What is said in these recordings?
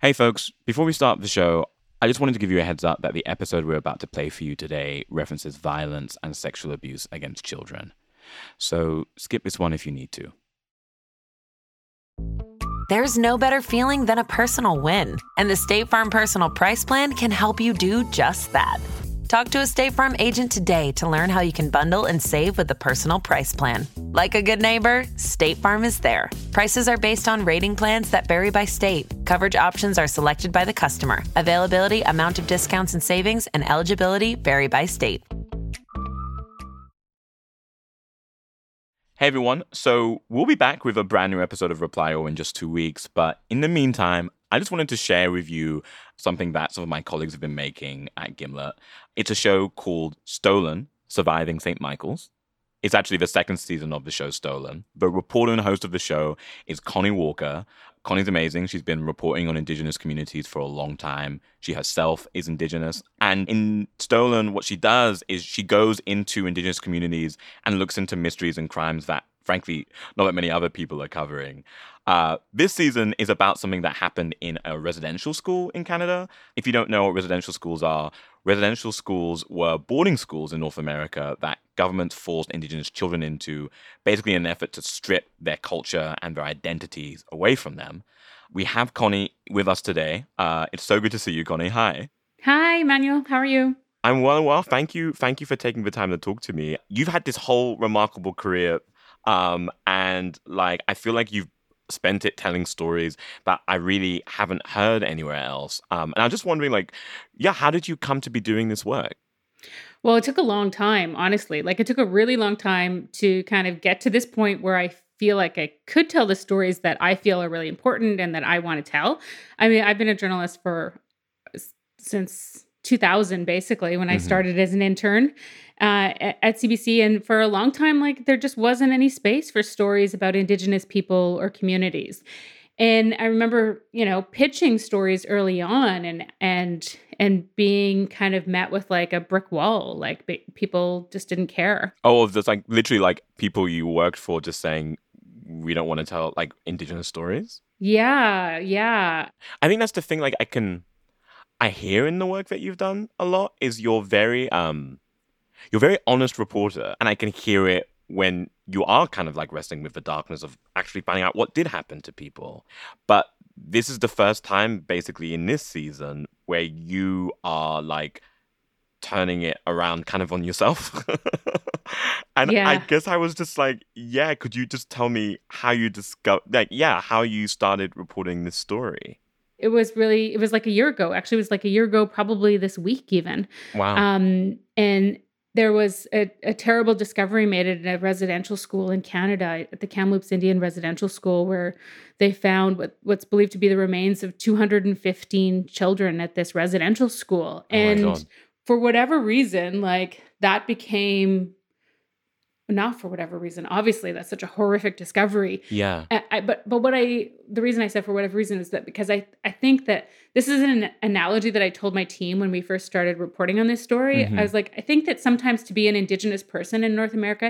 Hey folks, before we start the show, I just wanted to give you a heads up that the episode we're about to play for you today references violence and sexual abuse against children. So skip this one if you need to. There's no better feeling than a personal win, and the State Farm Personal Price Plan can help you do just that. Talk to a State Farm agent today to learn how you can bundle and save with the Personal Price Plan. Like a good neighbor, State Farm is there. Prices are based on rating plans that vary by state. Coverage options are selected by the customer. Availability, amount of discounts and savings, and eligibility vary by state. Hey everyone, so we'll be back with a brand new episode of Reply All in just 2 weeks, but in the meantime, I just wanted to share with you something that some of my colleagues have been making at Gimlet. It's a show called Stolen, Surviving St. Michael's. It's actually the second season of the show Stolen. The reporter and host of the show is Connie Walker. Connie's amazing. She's been reporting on Indigenous communities for a long time. She herself is Indigenous. And in Stolen, what she does is she goes into Indigenous communities and looks into mysteries and crimes that, frankly, not that many other people are covering. This season is about something that happened in a residential school in Canada. If you don't know what residential schools were boarding schools in North America that governments forced Indigenous children into, basically in an effort to strip their culture and their identities away from them. We have Connie with us today. It's so good to see you, Connie. Hi. Hi, Emmanuel. How are you? I'm well. Thank you for taking the time to talk to me. You've had this whole remarkable career, and I feel like you've spent it telling stories that I really haven't heard anywhere else. And I'm just wondering, how did you come to be doing this work? Well, it took a long time, honestly. It took a really long time to kind of get to this point where I feel like I could tell the stories that I feel are really important and that I want to tell. I mean, I've been a journalist since 2000, basically, when I started as an intern at CBC. And for a long time, there just wasn't any space for stories about Indigenous people or communities. And I remember, pitching stories early on and being kind of met with a brick wall. People just didn't care. Oh, there's literally people you worked for just saying, we don't want to tell Indigenous stories? Yeah. I think that's the thing I hear in the work that you've done a lot is you're very honest reporter, and I can hear it when you are kind of wrestling with the darkness of actually finding out what did happen to people. But this is the first time basically in this season where you are turning it around kind of on yourself. And Yeah. I guess I was just could you just tell me how you how you started reporting this story? It was a year ago. Actually, it was a year ago, probably this week even. Wow. And there was a terrible discovery made at a residential school in Canada, at the Kamloops Indian Residential School, where they found what's believed to be the remains of 215 children at this residential school. And for whatever reason, that became... Not for whatever reason. Obviously, that's such a horrific discovery. Yeah. But the reason I said for whatever reason is that because I think that this is an analogy that I told my team when we first started reporting on this story. I was I think that sometimes to be an Indigenous person in North America,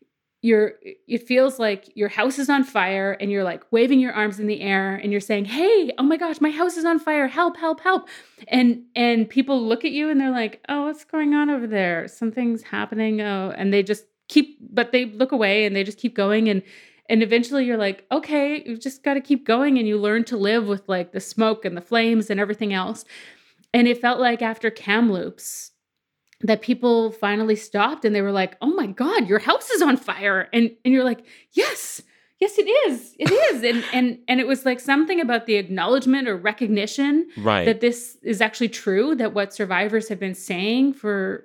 it feels like your house is on fire and you're waving your arms in the air and you're saying, "Hey, oh my gosh, my house is on fire. Help, help, help." And people look at you and they're like, "Oh, what's going on over there? Something's happening." Oh, and they just but they look away and they just keep going. And eventually you're like, okay, you've just got to keep going. And you learn to live with the smoke and the flames and everything else. And it felt like after Kamloops that people finally stopped and they were like, "Oh my God, your house is on fire." And you're like, yes, it is. It is. And it was something about the acknowledgement or recognition that this is actually true, that what survivors have been saying for,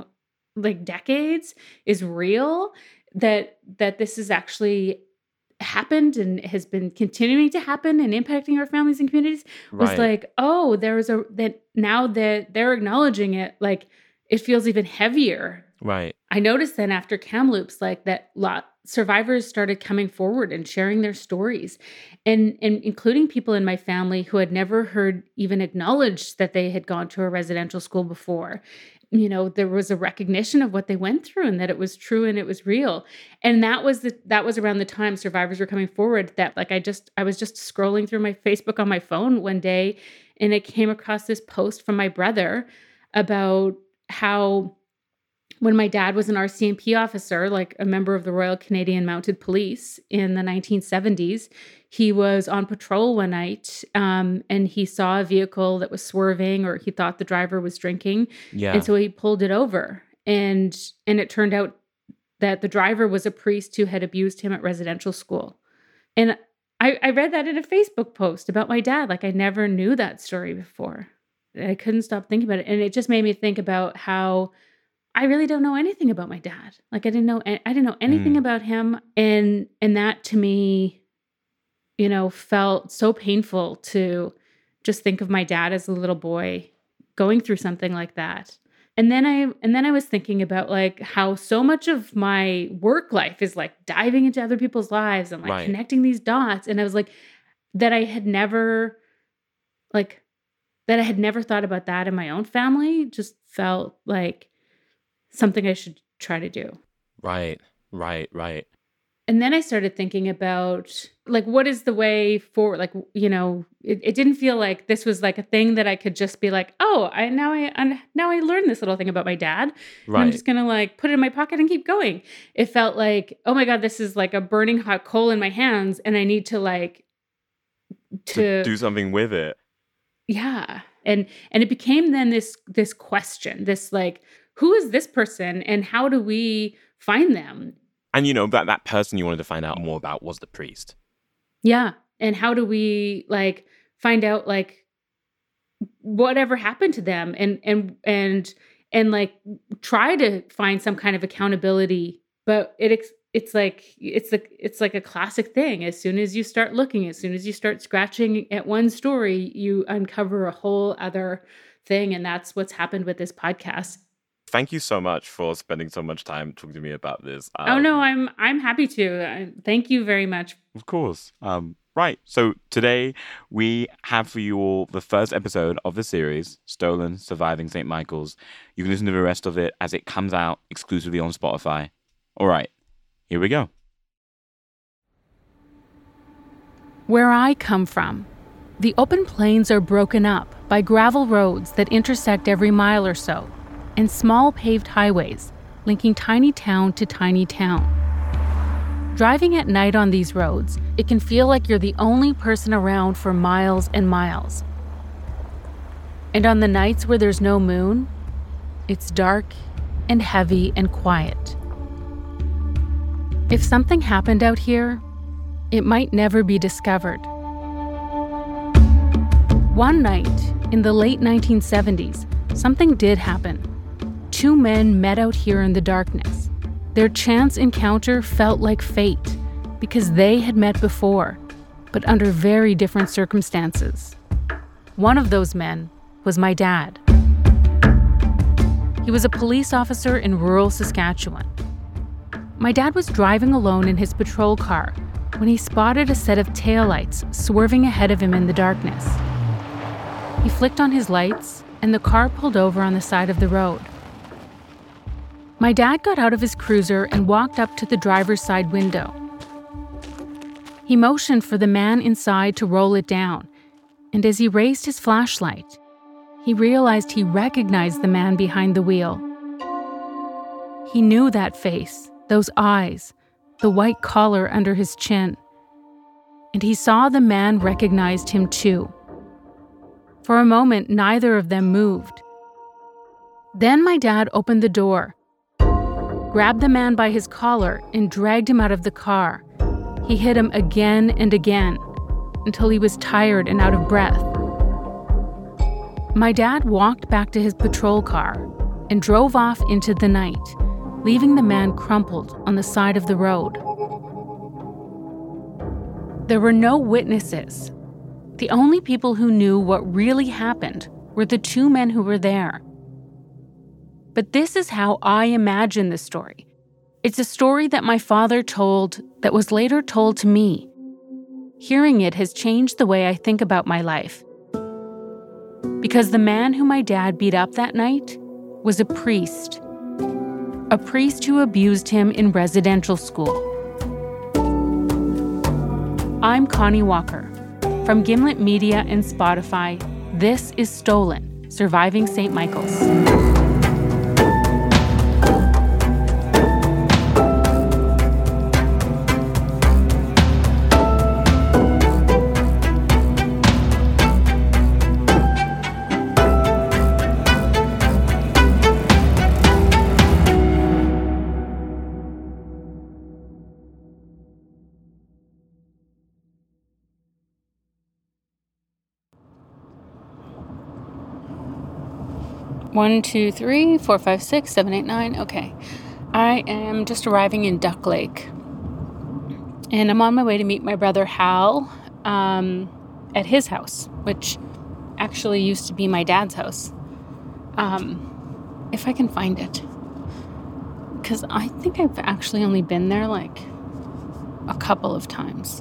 decades is real, that this is actually happened and has been continuing to happen and impacting our families and communities. Was that now that they're acknowledging it, it feels even heavier. Right. I noticed then after Kamloops, survivors started coming forward and sharing their stories, and including people in my family who had never heard even acknowledged that they had gone to a residential school before. there was a recognition of what they went through and that it was true and it was real. And that was around the time survivors were coming forward that I was just scrolling through my Facebook on my phone one day, and I came across this post from my brother about how when my dad was an RCMP officer, like a member of the Royal Canadian Mounted Police in the 1970s, he was on patrol one night and he saw a vehicle that was swerving, or he thought the driver was drinking. Yeah. And so he pulled it over. And it turned out that the driver was a priest who had abused him at residential school. And I read that in a Facebook post about my dad. Like, I never knew that story before. I couldn't stop thinking about it. And it just made me think about how I really don't know anything about my dad. Like, I didn't know anything about him. And that to me, felt so painful to just think of my dad as a little boy going through something like that. And then I was thinking about like how so much of my work life is like diving into other people's lives and like connecting these dots. And I was like, that I had never thought about that in my own family, just felt like something I should try to do. Right. And then I started thinking about like, what is the way forward? Like, it didn't feel like this was like a thing that I could just be like, oh, now I learned this little thing about my dad. And I'm just going to like put it in my pocket and keep going. It felt like, oh my God, this is like a burning hot coal in my hands. And I need to do something with it. Yeah. And it became then this question, this like, who is this person and how do we find them? And that person you wanted to find out more about was the priest. Yeah. And how do we like find out like whatever happened to them and like try to find some kind of accountability. But it's like a classic thing. As soon as you start looking, as soon as you start scratching at one story, you uncover a whole other thing. And that's what's happened with this podcast. Thank you so much for spending so much time talking to me about this. Oh no, I'm happy to. Thank you very much. Of course. Right. So today we have for you all the first episode of the series, Stolen: Surviving St. Michael's. You can listen to the rest of it as it comes out exclusively on Spotify. All right, here we go. Where I come from, the open plains are broken up by gravel roads that intersect every mile or so, and small paved highways linking tiny town to tiny town. Driving at night on these roads, it can feel like you're the only person around for miles and miles. And on the nights where there's no moon, it's dark and heavy and quiet. If something happened out here, it might never be discovered. One night, in the late 1970s, something did happen. Two men met out here in the darkness. Their chance encounter felt like fate because they had met before, but under very different circumstances. One of those men was my dad. He was a police officer in rural Saskatchewan. My dad was driving alone in his patrol car when he spotted a set of taillights swerving ahead of him in the darkness. He flicked on his lights, and the car pulled over on the side of the road. My dad got out of his cruiser and walked up to the driver's side window. He motioned for the man inside to roll it down, and as he raised his flashlight, he realized he recognized the man behind the wheel. He knew that face, those eyes, the white collar under his chin. And he saw the man recognized him too. For a moment, neither of them moved. Then my dad opened the door, grabbed the man by his collar, and dragged him out of the car. He hit him again and again until he was tired and out of breath. My dad walked back to his patrol car and drove off into the night, leaving the man crumpled on the side of the road. There were no witnesses. The only people who knew what really happened were the two men who were there. But this is how I imagine the story. It's a story that my father told that was later told to me. Hearing it has changed the way I think about my life. Because the man who my dad beat up that night was a priest who abused him in residential school. I'm Connie Walker. From Gimlet Media and Spotify, this is Stolen, Surviving St. Michael's. One, two, three, 4, 5, 6, 7, 8, 9. Okay. I am just arriving in Duck Lake. And I'm on my way to meet my brother Hal at his house, which actually used to be my dad's house. If I can find it. Because I think I've actually only been there like a couple of times.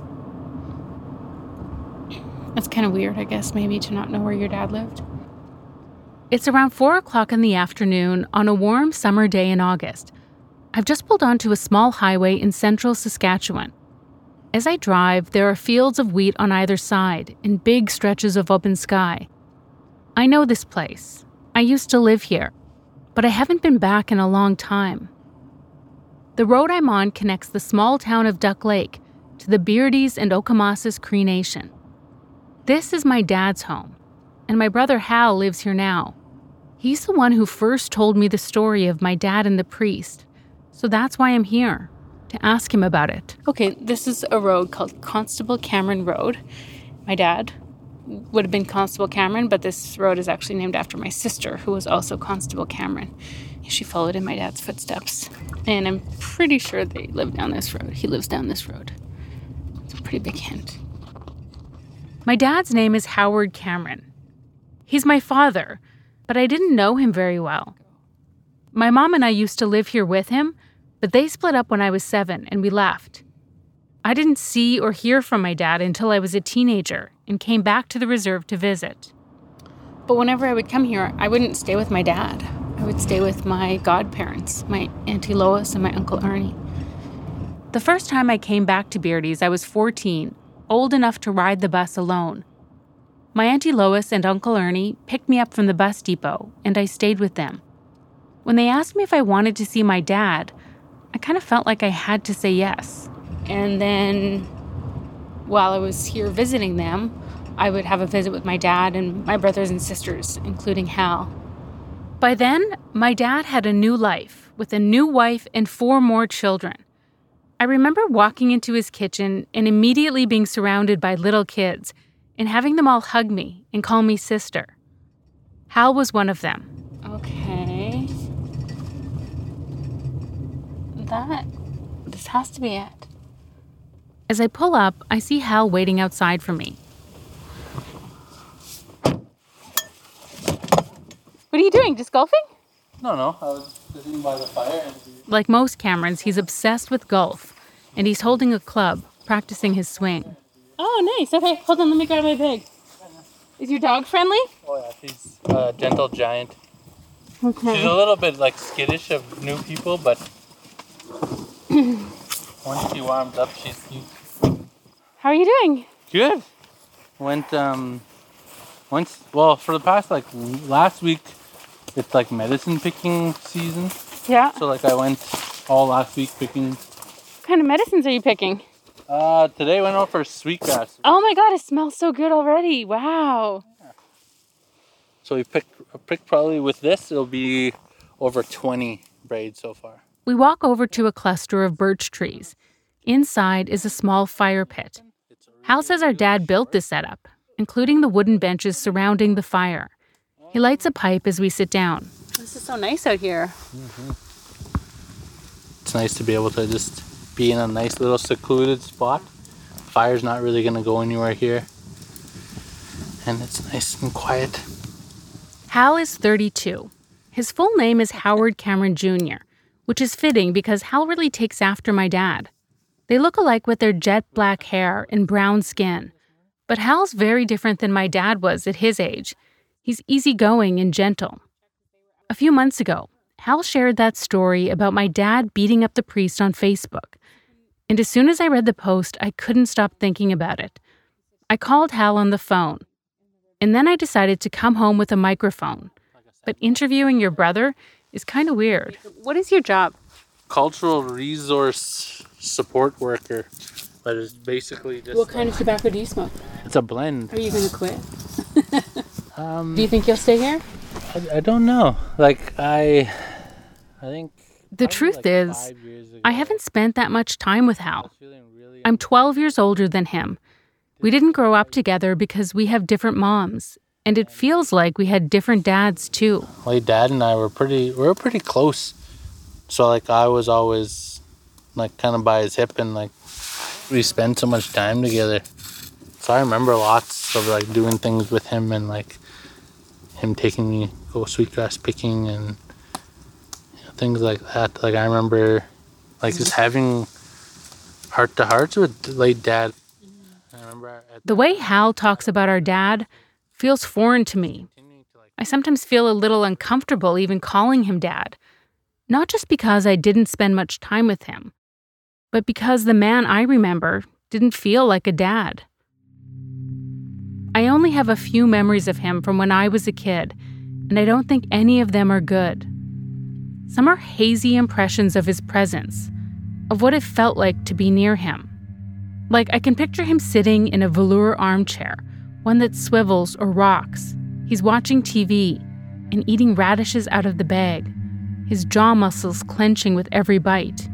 It's kind of weird, I guess, maybe to not know where your dad lived. It's around 4 o'clock in the afternoon on a warm summer day in August. I've just pulled onto a small highway in central Saskatchewan. As I drive, there are fields of wheat on either side and big stretches of open sky. I know this place. I used to live here, but I haven't been back in a long time. The road I'm on connects the small town of Duck Lake to the Beardies and Okemasis Cree Nation. This is my dad's home, and my brother Hal lives here now. He's the one who first told me the story of my dad and the priest, so that's why I'm here, to ask him about it. Okay, this is a road called Constable Cameron Road. My dad would have been Constable Cameron, but this road is actually named after my sister, who was also Constable Cameron. She followed in my dad's footsteps, and I'm pretty sure they live down this road. He lives down this road. It's a pretty big hint. My dad's name is Howard Cameron. He's my father, but I didn't know him very well. My mom and I used to live here with him, but they split up when I was 7 and we left. I didn't see or hear from my dad until I was a teenager and came back to the reserve to visit. But whenever I would come here, I wouldn't stay with my dad. I would stay with my godparents, my Auntie Lois and my Uncle Ernie. The first time I came back to Beardies, I was 14, old enough to ride the bus alone. My Auntie Lois and Uncle Ernie picked me up from the bus depot, and I stayed with them. When they asked me if I wanted to see my dad, I kind of felt like I had to say yes. And then, while I was here visiting them, I would have a visit with my dad and my brothers and sisters, including Hal. By then, my dad had a new life, with a new wife and 4 more children. I remember walking into his kitchen and immediately being surrounded by little kids, and having them all hug me and call me sister. Hal was one of them. Okay. This has to be it. As I pull up, I see Hal waiting outside for me. What are you doing, just golfing? No, I was sitting by the fire. Like most Camerons, he's obsessed with golf, and he's holding a club, practicing his swing. Oh, nice. Okay, hold on. Let me grab my bag. Is your dog friendly? Oh, yeah. She's a gentle giant. Okay. She's a little bit, skittish of new people, but once she warms up, she's cute. How are you doing? Good. Went, for the past, last week, it's, medicine picking season. Yeah. So, I went all last week picking. What kind of medicines are you picking? Today I went out for sweetgrass. Oh my God, it smells so good already. Wow. Yeah. So we picked probably with this, it'll be over 20 braids so far. We walk over to a cluster of birch trees. Inside is a small fire pit. Hal says our dad built this setup, including the wooden benches surrounding the fire. He lights a pipe as we sit down. This is so nice out here. Mm-hmm. It's nice to be able to just be in a nice little secluded spot. Fire's not really going to go anywhere here. And it's nice and quiet. Hal is 32. His full name is Howard Cameron Jr., which is fitting because Hal really takes after my dad. They look alike with their jet black hair and brown skin. But Hal's very different than my dad was at his age. He's easygoing and gentle. A few months ago, Hal shared that story about my dad beating up the priest on Facebook. And as soon as I read the post, I couldn't stop thinking about it. I called Hal on the phone. And then I decided to come home with a microphone. But interviewing your brother is kind of weird. What is your job? Cultural resource support worker. But it's basically just... What kind of tobacco do you smoke? It's a blend. Are you going to quit? Do you think you'll stay here? I don't know. I think... The truth is, I haven't spent that much time with Hal. I'm 12 years older than him. We didn't grow up together because we have different moms. And it feels like we had different dads, too. My dad and I were pretty close. So, I was always, kind of by his hip, and, we spent so much time together. So I remember lots of, doing things with him, and, him taking me go sweetgrass picking and things like that. I remember, just having heart-to-hearts with late dad. I remember the way Hal talks about our dad feels foreign to me. I sometimes feel a little uncomfortable even calling him dad. Not just because I didn't spend much time with him, but because the man I remember didn't feel like a dad. I only have a few memories of him from when I was a kid, and I don't think any of them are good. Some are hazy impressions of his presence, of what it felt like to be near him. I can picture him sitting in a velour armchair, one that swivels or rocks. He's watching TV and eating radishes out of the bag, his jaw muscles clenching with every bite.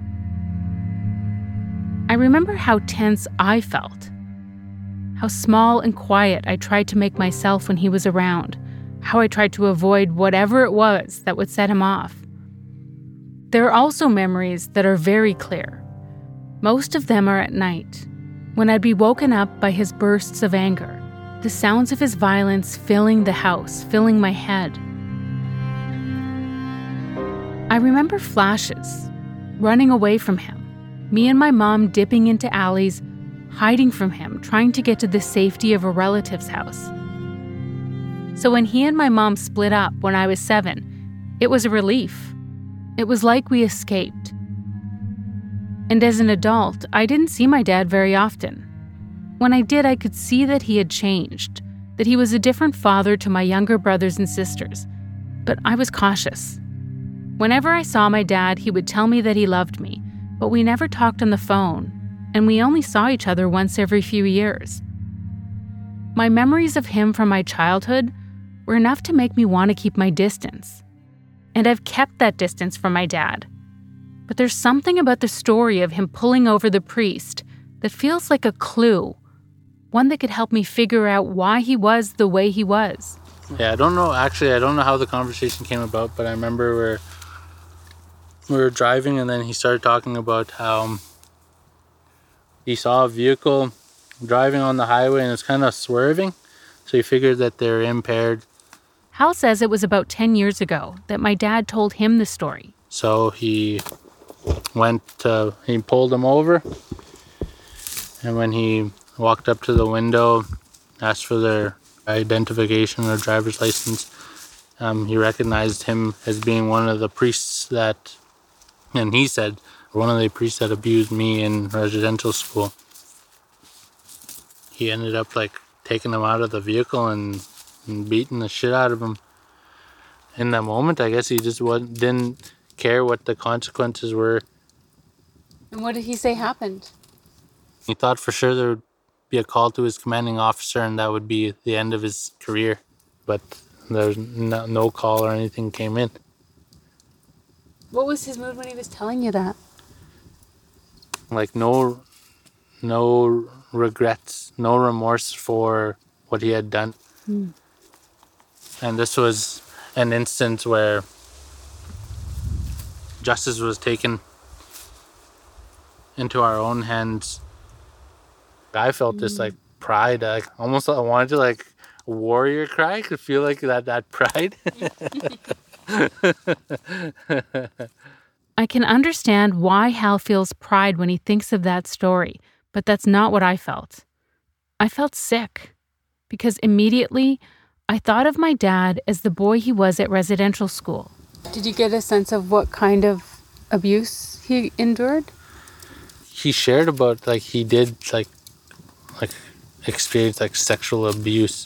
I remember how tense I felt, how small and quiet I tried to make myself when he was around, how I tried to avoid whatever it was that would set him off. There are also memories that are very clear. Most of them are at night, when I'd be woken up by his bursts of anger, the sounds of his violence filling the house, filling my head. I remember flashes, running away from him, me and my mom dipping into alleys, hiding from him, trying to get to the safety of a relative's house. So when he and my mom split up when I was 7, it was a relief. It was like we escaped. And as an adult, I didn't see my dad very often. When I did, I could see that he had changed, that he was a different father to my younger brothers and sisters. But I was cautious. Whenever I saw my dad, he would tell me that he loved me, but we never talked on the phone, and we only saw each other once every few years. My memories of him from my childhood were enough to make me want to keep my distance. And I've kept that distance from my dad. But there's something about the story of him pulling over the priest that feels like a clue, one that could help me figure out why he was the way he was. Yeah, I don't know how the conversation came about, but I remember we were driving, and then he started talking about how he saw a vehicle driving on the highway and it's kind of swerving, so he figured that they're impaired. Hal says it was about 10 years ago that my dad told him the story. So he pulled him over, and when he walked up to the window, asked for their identification or driver's license, he recognized him as being one of the priests and he said, one of the priests that abused me in residential school. He ended up taking him out of the vehicle and beating the shit out of him. In that moment, I guess he just didn't care what the consequences were. And what did he say happened? He thought for sure there would be a call to his commanding officer and that would be the end of his career. But there's no call or anything came in. What was his mood when he was telling you that? No regrets, no remorse for what he had done. And this was an instance where justice was taken into our own hands. I felt this pride, almost I wanted to warrior cry. I could feel that pride. I can understand why Hal feels pride when he thinks of that story, but that's not what I felt. I felt sick because immediately I thought of my dad as the boy he was at residential school. Did you get a sense of what kind of abuse he endured? He shared about, like, he did, like experience, like, sexual abuse.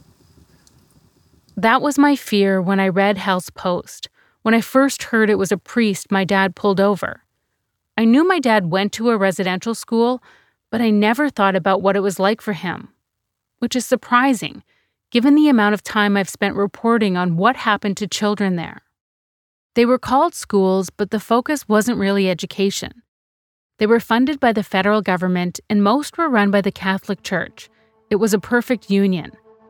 That was my fear when I read Hal's post. When I first heard it was a priest my dad pulled over. I knew my dad went to a residential school, but I never thought about what it was like for him. Which is surprising, given the amount of time I've spent reporting on what happened to children there. They were called schools, but the focus wasn't really education. They were funded by the federal government, and most were run by the Catholic Church. It was a perfect union.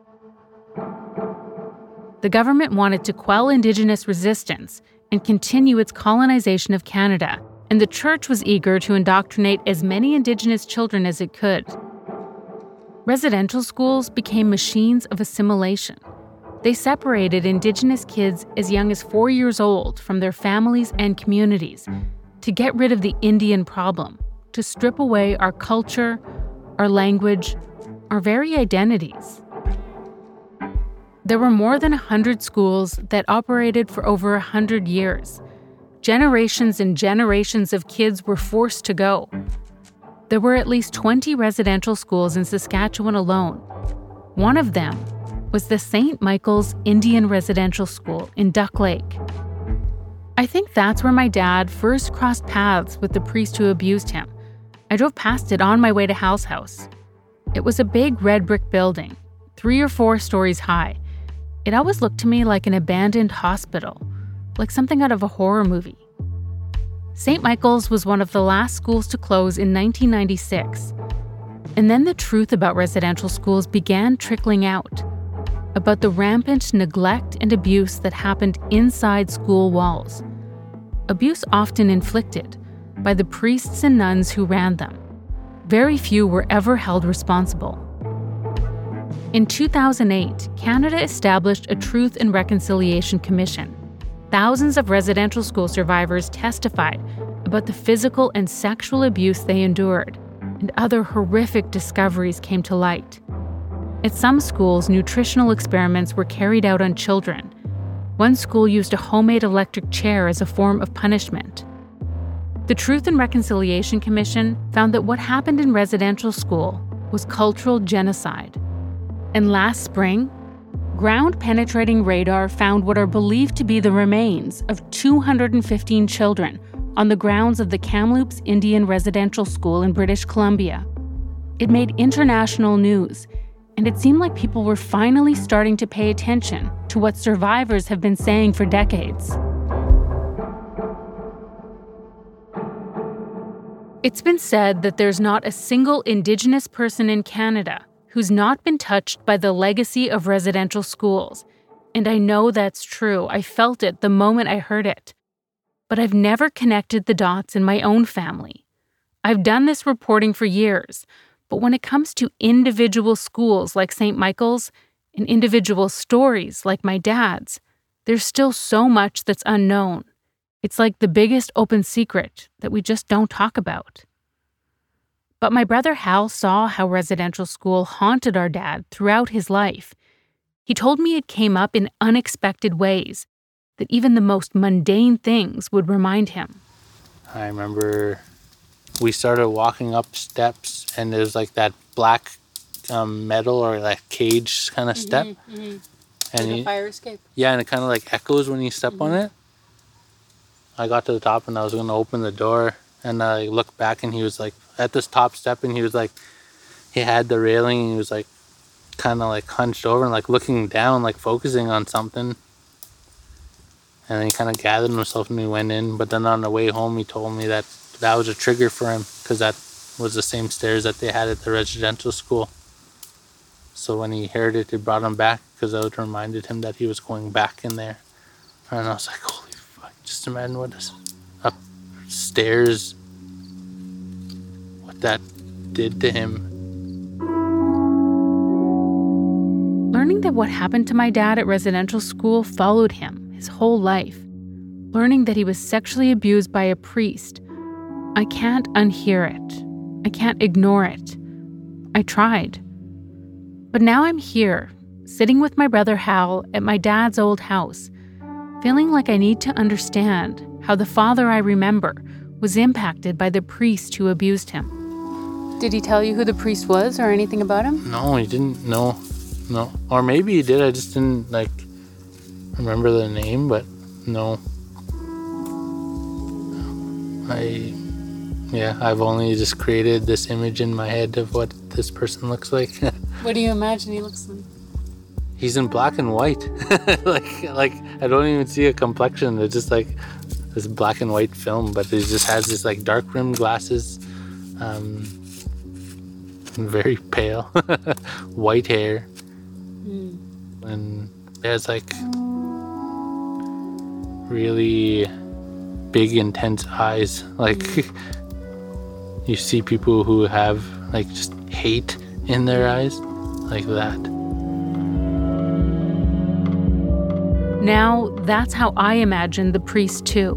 The government wanted to quell Indigenous resistance and continue its colonization of Canada, and the church was eager to indoctrinate as many Indigenous children as it could. Residential schools became machines of assimilation. They separated Indigenous kids as young as 4 years old from their families and communities to get rid of the Indian problem, to strip away our culture, our language, our very identities. There were more than 100 schools that operated for over 100 years. Generations and generations of kids were forced to go. There were at least 20 residential schools in Saskatchewan alone. One of them was the St. Michael's Indian Residential School in Duck Lake. I think that's where my dad first crossed paths with the priest who abused him. I drove past it on my way to Hal's house. It was a big red brick building, 3 or 4 stories high. It always looked to me like an abandoned hospital, like something out of a horror movie. St. Michael's was one of the last schools to close in 1996. And then the truth about residential schools began trickling out, about the rampant neglect and abuse that happened inside school walls. Abuse often inflicted by the priests and nuns who ran them. Very few were ever held responsible. In 2008, Canada established a Truth and Reconciliation Commission. Thousands of residential school survivors testified about the physical and sexual abuse they endured, and other horrific discoveries came to light. At some schools, nutritional experiments were carried out on children. One school used a homemade electric chair as a form of punishment. The Truth and Reconciliation Commission found that what happened in residential school was cultural genocide. And last spring, ground-penetrating radar found what are believed to be the remains of 215 children on the grounds of the Kamloops Indian Residential School in British Columbia. It made international news, and it seemed like people were finally starting to pay attention to what survivors have been saying for decades. It's been said that there's not a single Indigenous person in Canada who's not been touched by the legacy of residential schools. And I know that's true. I felt it the moment I heard it. But I've never connected the dots in my own family. I've done this reporting for years, but when it comes to individual schools like St. Michael's and individual stories like my dad's, there's still so much that's unknown. It's like the biggest open secret that we just don't talk about. But my brother Hal saw how residential school haunted our dad throughout his life. He told me it came up in unexpected ways, that even the most mundane things would remind him. I remember we started walking up steps, and there's like that black metal or like cage kind of step. Mm-hmm. And like a fire escape. Yeah, and it kind of like echoes when you step on it. I got to the top and I was going to open the door, and I looked back and he was like at this top step, and he was like, he had the railing and he was like kind of like hunched over and like looking down, like focusing on something. And then he kind of gathered himself and he went in. But then on the way home, he told me that that was a trigger for him, because that was the same stairs that they had at the residential school. So when he heard it, it brought him back, because it reminded him that he was going back in there. And I was like, holy fuck, just imagine what this upstairs, what that did to him. Learning that what happened to my dad at residential school followed him his whole life. Learning that he was sexually abused by a priest. I can't unhear it. I can't ignore it. I tried. But now I'm here, sitting with my brother Hal at my dad's old house, feeling like I need to understand how the father I remember was impacted by the priest who abused him. Did he tell you who the priest was or anything about him? No, he didn't. No. Or maybe he did. I just didn't remember the name, but no. I've only just created this image in my head of what this person looks like. What do you imagine he looks like? He's in black and white. like I don't even see a complexion. It's just like this black and white film, but he just has this like dark rimmed glasses, very pale, white hair, and he has like really big, intense eyes. Like you see people who have like just hate in their eyes, like that. Now, that's how I imagine the priest too.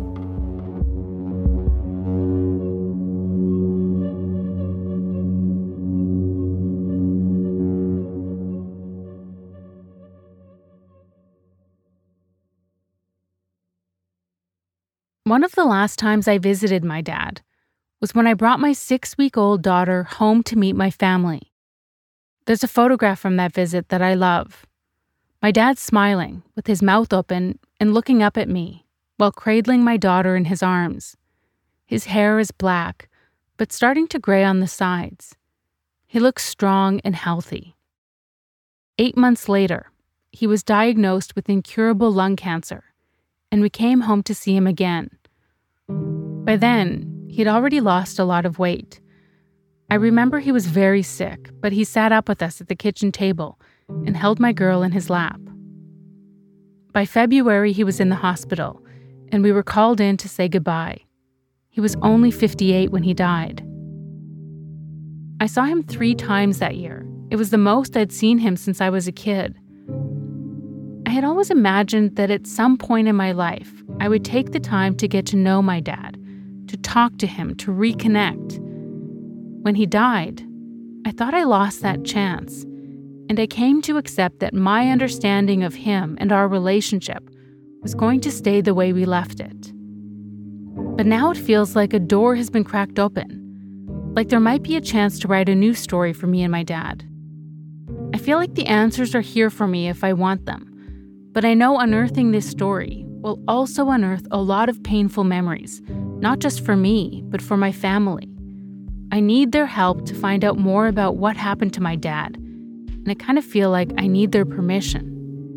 One of the last times I visited my dad was when I brought my 6-week-old daughter home to meet my family. There's a photograph from that visit that I love. My dad's smiling, with his mouth open and looking up at me, while cradling my daughter in his arms. His hair is black, but starting to gray on the sides. He looks strong and healthy. 8 months later, he was diagnosed with incurable lung cancer, and we came home to see him again. By then, he'd already lost a lot of weight. I remember he was very sick, but he sat up with us at the kitchen table and held my girl in his lap. By February, he was in the hospital, and we were called in to say goodbye. He was only 58 when he died. I saw him 3 times that year. It was the most I'd seen him since I was a kid. I had always imagined that at some point in my life, I would take the time to get to know my dad, to talk to him, to reconnect. When he died, I thought I lost that chance, and I came to accept that my understanding of him and our relationship was going to stay the way we left it. But now it feels like a door has been cracked open, like there might be a chance to write a new story for me and my dad. I feel like the answers are here for me if I want them, but I know unearthing this story will also unearth a lot of painful memories, not just for me, but for my family. I need their help to find out more about what happened to my dad, and I kind of feel like I need their permission.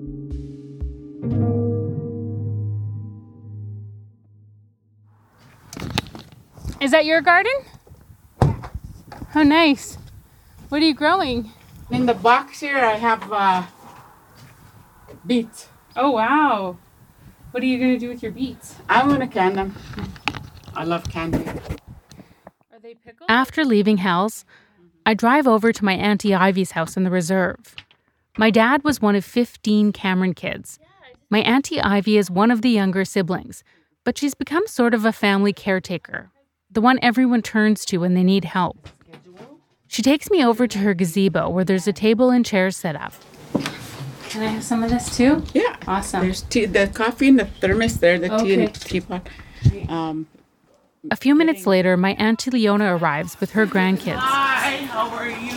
Is that your garden? How nice. What are you growing? In the box here, I have beets. Oh, wow. What are you going to do with your beets? I'm going to can them. I love candy. Are they pickled? After leaving Hal's, I drive over to my Auntie Ivy's house in the reserve. My dad was one of 15 Cameron kids. My Auntie Ivy is one of the younger siblings, but she's become sort of a family caretaker, the one everyone turns to when they need help. She takes me over to her gazebo where there's a table and chairs set up. Can I have some of this too? Yeah. Awesome. There's tea, the coffee in the thermos there, the tea in the teapot. A few minutes later, my Auntie Leona arrives with her grandkids. Hi, how are you?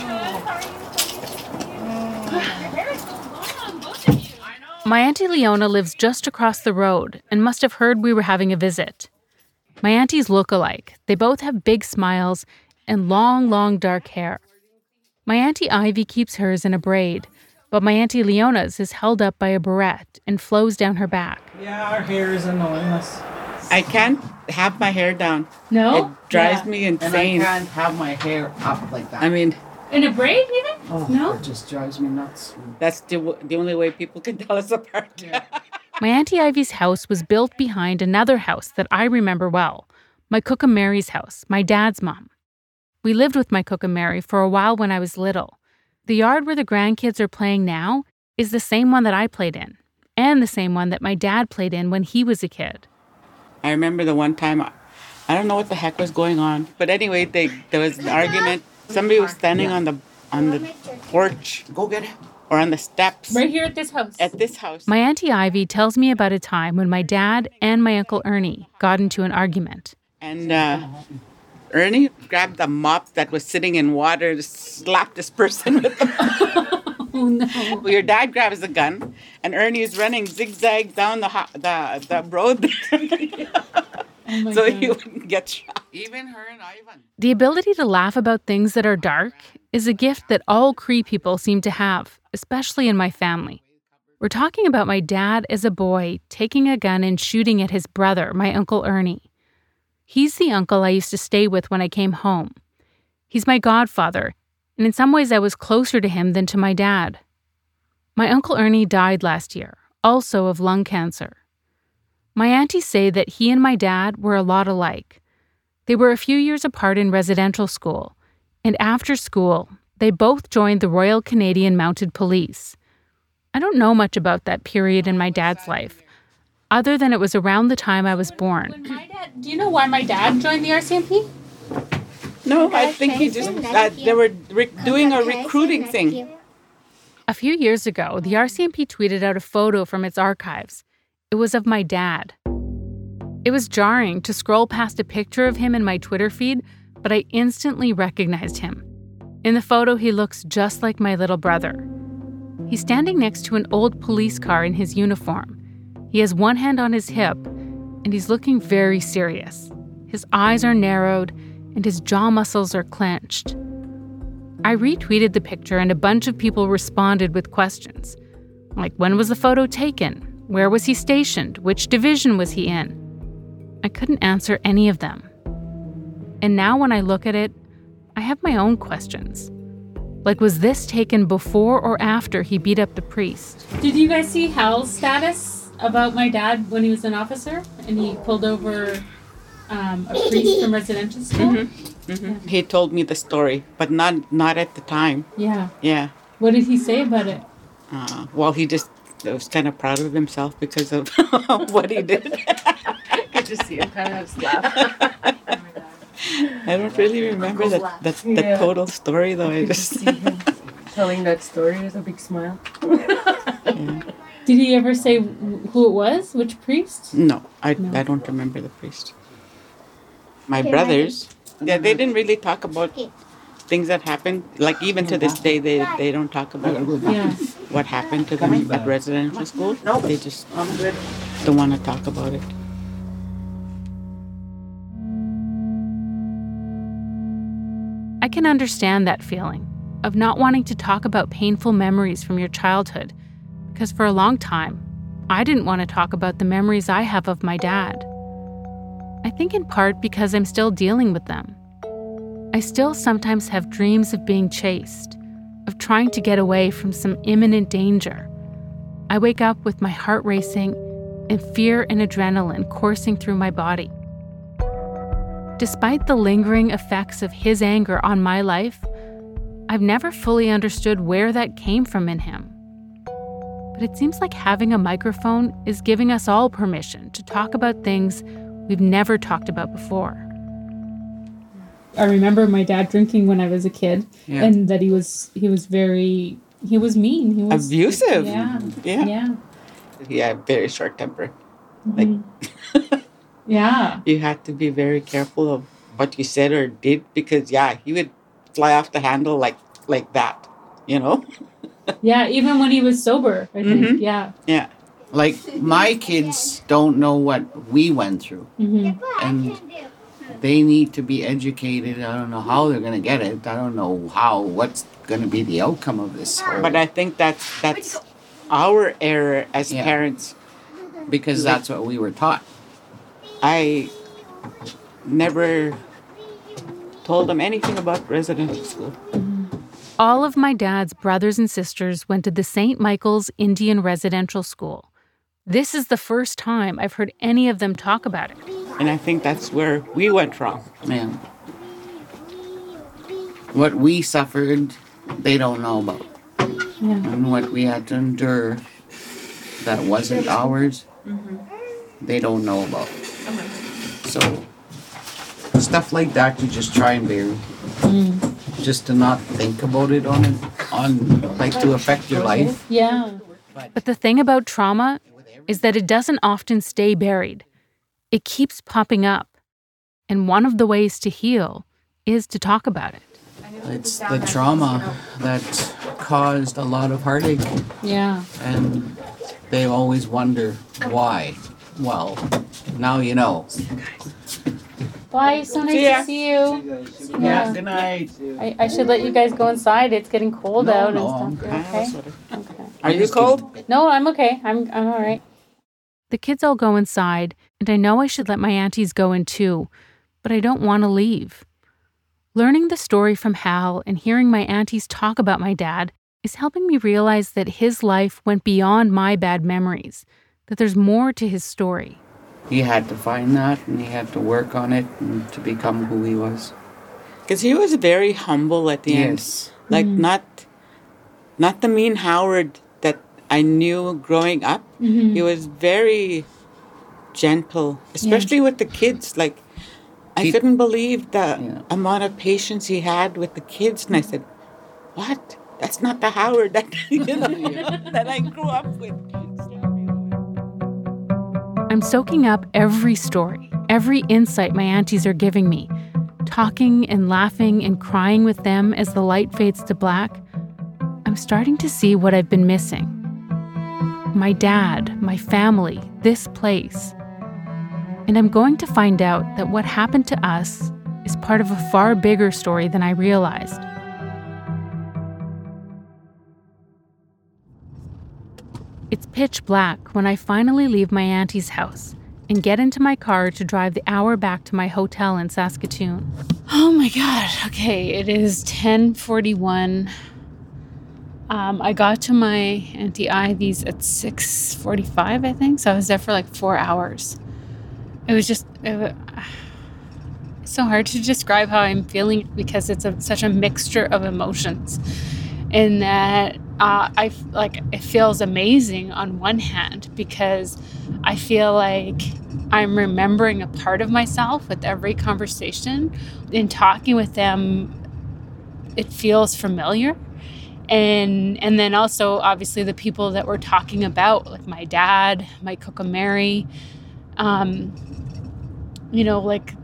My Auntie Leona lives just across the road and must have heard we were having a visit. My aunties look alike. They both have big smiles and long dark hair. My Auntie Ivy keeps hers in a braid, but my Auntie Leona's is held up by a barrette and flows down her back. Yeah, our hair is annoying us. I can't have my hair down. No? It drives me insane. And I can't have my hair up like that. I mean, In a braid even? oh, No? it just drives me nuts. that's the only way people can tell us apart. Yeah. My Auntie Ivy's house was built behind another house that I remember well, my Cook and Mary's house, my dad's mom. We lived with my Cook and Mary for a while when I was little. The yard where the grandkids are playing now is the same one that I played in, and the same one that my dad played in when he was a kid. I remember the one time, I don't know what the heck was going on, but anyway, there was an argument. Somebody was standing on the porch. Go get it. or on the steps. Right here at this house. At this house. My Auntie Ivy tells me about a time when my dad and my Uncle Ernie got into an argument. And Ernie grabbed the mop that was sitting in water to slap this person with the mop. Oh, no. Your dad grabs the gun, and Ernie is running zigzag down the road. Oh So God. he wouldn't get shot. Even her and Ivan. The ability to laugh about things that are dark is a gift that all Cree people seem to have, especially in my family. We're talking about my dad as a boy taking a gun and shooting at his brother, my Uncle Ernie. He's the uncle I used to stay with when I came home. He's my godfather, and in some ways I was closer to him than to my dad. My Uncle Ernie died last year, also of lung cancer. My aunties say that he and my dad were a lot alike. They were a few years apart in residential school, and after school, they both joined the Royal Canadian Mounted Police. I don't know much about that period in my dad's life, other than it was around the time I was born. Do you know why my dad joined the RCMP? No, I think he just, they were doing a recruiting thing. A few years ago, the RCMP tweeted out a photo from its archives. It was of my dad. It was jarring to scroll past a picture of him in my Twitter feed, but I instantly recognized him. In the photo, he looks just like my little brother. He's standing next to an old police car in his uniform. He has one hand on his hip, and he's looking very serious. His eyes are narrowed, and his jaw muscles are clenched. I retweeted the picture, and a bunch of people responded with questions. Like, when was the photo taken? Where was he stationed? Which division was he in? I couldn't answer any of them. And now when I look at it, I have my own questions. Like, was this taken before or after he beat up the priest? Did you guys see Hal's status about my dad when he was an officer and he pulled over a priest from residential school? Mm-hmm. Mm-hmm. He told me the story, but not at the time. Yeah. Yeah. What did he say about it? Well, he just was kind of proud of himself because of what he did. Good to see him kind of laugh. I don't really remember the total story, though. I just telling that story with a big smile. Yeah. Did he ever say who it was? Which priest? No, I don't remember the priest. My brothers, they didn't really talk about things that happened. Like, even to this day, they don't talk about what happened to them at residential school. They just don't want to talk about it. I can understand that feeling of not wanting to talk about painful memories from your childhood, because for a long time, I didn't want to talk about the memories I have of my dad. I think in part because I'm still dealing with them. I still sometimes have dreams of being chased, of trying to get away from some imminent danger. I wake up with my heart racing and fear and adrenaline coursing through my body. Despite the lingering effects of his anger on my life, I've never fully understood where that came from in him. But it seems like having a microphone is giving us all permission to talk about things we've never talked about before. I remember my dad drinking when I was a kid, and that he was mean. He was abusive. Yeah. He had very short temper. Mm-hmm. Yeah. You had to be very careful of what you said or did because, he would fly off the handle like that, you know? Yeah, even when he was sober, I think. Mm-hmm. Yeah. Yeah. Like, my kids don't know what we went through. Mm-hmm. And they need to be educated. I don't know how they're going to get it. I don't know what's going to be the outcome of this. But I think that's our error as parents. Because that's what we were taught. I never told them anything about residential school. All of my dad's brothers and sisters went to the St. Michael's Indian Residential School. This is the first time I've heard any of them talk about it. And I think that's where we went wrong. Yeah. What we suffered, they don't know about. Yeah. And what we had to endure that wasn't ours, they don't know about. So, stuff like that you just try and bury. Just to not think about it on to affect your life. Yeah. But the thing about trauma is that it doesn't often stay buried. It keeps popping up. And one of the ways to heal is to talk about it. It's the trauma that caused a lot of heartache. Yeah. And they always wonder why. Well, now you know. Bye. So nice to see you. Yeah, good night. I should let you guys go inside. It's getting cold out No, and stuff. Okay. Are you cold? No, I'm okay. I'm all right. The kids all go inside, and I know I should let my aunties go in too, but I don't want to leave. Learning the story from Hal and hearing my aunties talk about my dad is helping me realize that his life went beyond my bad memories, that there's more to his story. He had to find that, and he had to work on it and to become who he was. Because he was very humble at the end. Like, not the mean Howard that I knew growing up. He was very gentle, especially with the kids. Like, I couldn't believe the amount of patience he had with the kids. And I said, what? That's not the Howard that, that I grew up with. I'm soaking up every story, every insight my aunties are giving me, talking and laughing and crying with them as the light fades to black. I'm starting to see what I've been missing. My dad, my family, this place. And I'm going to find out that what happened to us is part of a far bigger story than I realized. It's pitch black when I finally leave my auntie's house and get into my car to drive the hour back to my hotel in Saskatoon. Oh my God. Okay, it is 10:41. I got to my Auntie Ivy's at 6:45, I think. So I was there for like 4 hours. It was so hard to describe how I'm feeling because it's such a mixture of emotions. In that it feels amazing on one hand because I feel like I'm remembering a part of myself with every conversation. In talking with them, it feels familiar. And then also, obviously, the people that we're talking about, like my dad, my Cook Mary, like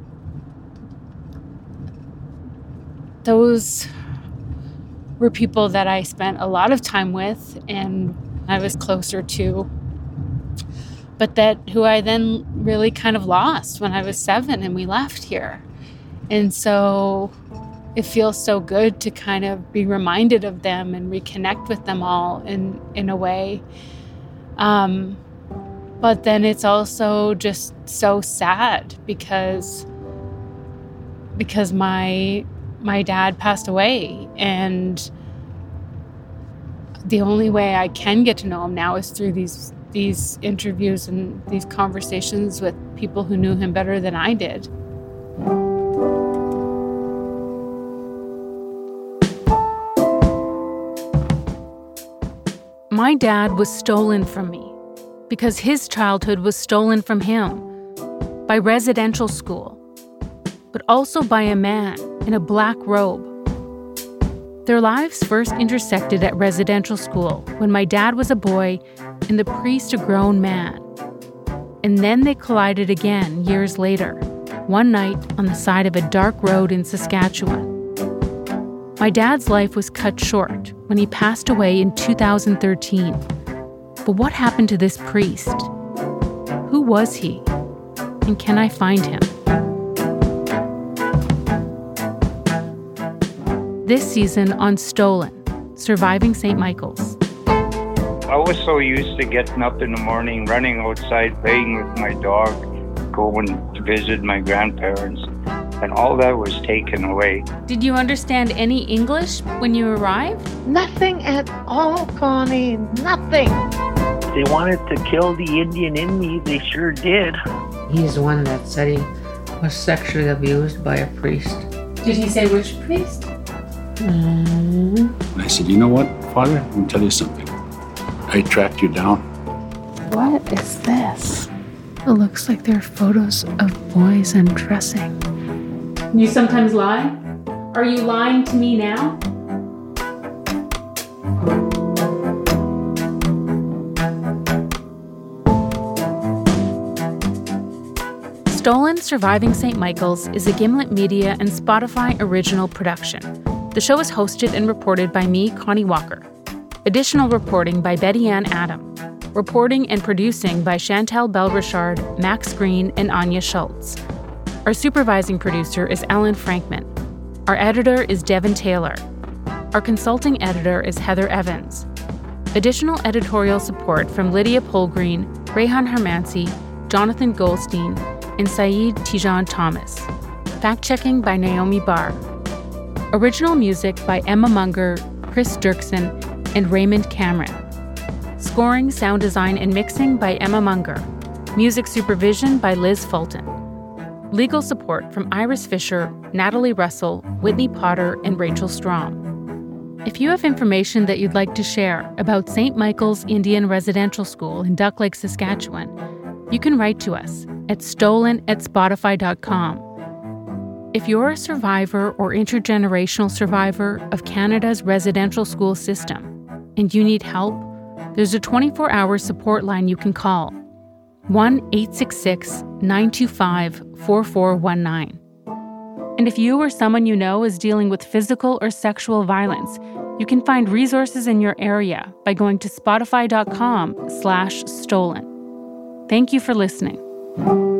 those were people that I spent a lot of time with and I was closer to, but who I then really kind of lost when I was 7 and we left here. And so it feels so good to kind of be reminded of them and reconnect with them all in a way. But then it's also just so sad because my dad passed away, and the only way I can get to know him now is through these interviews and these conversations with people who knew him better than I did. My dad was stolen from me because his childhood was stolen from him by residential school, but also by a man in a black robe. Their lives first intersected at residential school when my dad was a boy and the priest a grown man. And then they collided again years later, one night on the side of a dark road in Saskatchewan. My dad's life was cut short when he passed away in 2013. But what happened to this priest? Who was he? And can I find him? This season on Stolen, Surviving St. Michael's. I was so used to getting up in the morning, running outside, playing with my dog, going to visit my grandparents, and all that was taken away. Did you understand any English when you arrived? Nothing at all, Connie. Nothing. They wanted to kill the Indian in me. They sure did. He's the one that said he was sexually abused by a priest. Did he say which priest? And I said, you know what, Father? I'm going to tell you something. I tracked you down. What is this? It looks like there are photos of boys undressing. You sometimes lie? Are you lying to me now? Stolen: Surviving St. Michael's is a Gimlet Media and Spotify original production. The show is hosted and reported by me, Connie Walker. Additional reporting by Betty Ann Adam. Reporting and producing by Chantal Bell-Richard, Max Green, and Anya Schultz. Our supervising producer is Ellen Frankman. Our editor is Devin Taylor. Our consulting editor is Heather Evans. Additional editorial support from Lydia Polgreen, Rehan Hermansi, Jonathan Goldstein, and Saeed Tijan Thomas. Fact-checking by Naomi Barr. Original music by Emma Munger, Chris Dirksen, and Raymond Cameron. Scoring, sound design, and mixing by Emma Munger. Music supervision by Liz Fulton. Legal support from Iris Fisher, Natalie Russell, Whitney Potter, and Rachel Strom. If you have information that you'd like to share about St. Michael's Indian Residential School in Duck Lake, Saskatchewan, you can write to us at stolen@spotify.com. If you're a survivor or intergenerational survivor of Canada's residential school system and you need help, there's a 24-hour support line you can call, 1-866-925-4419. And if you or someone you know is dealing with physical or sexual violence, you can find resources in your area by going to spotify.com/stolen. Thank you for listening.